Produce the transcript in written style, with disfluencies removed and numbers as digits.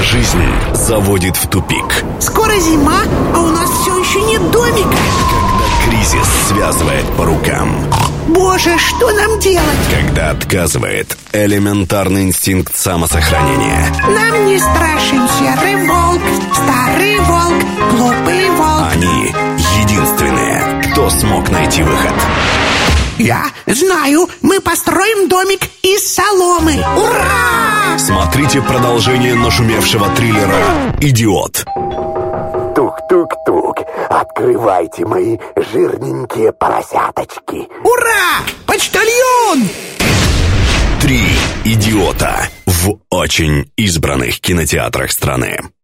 жизнь заводит в тупик. Скоро зима, а у нас все еще нет домика. Когда кризис связывает по рукам. Боже, что нам делать? Когда отказывает элементарный инстинкт самосохранения. Нам не страшен серый волк, старый волк, глупый волк. Они единственные, кто смог найти выход. Я знаю, мы построим домик из соломы. Ура! Смотрите продолжение нашумевшего триллера «Идиот». Тук-тук-тук, открывайте мои жирненькие поросяточки. Ура! Почтальон! 3 идиота в очень избранных кинотеатрах страны.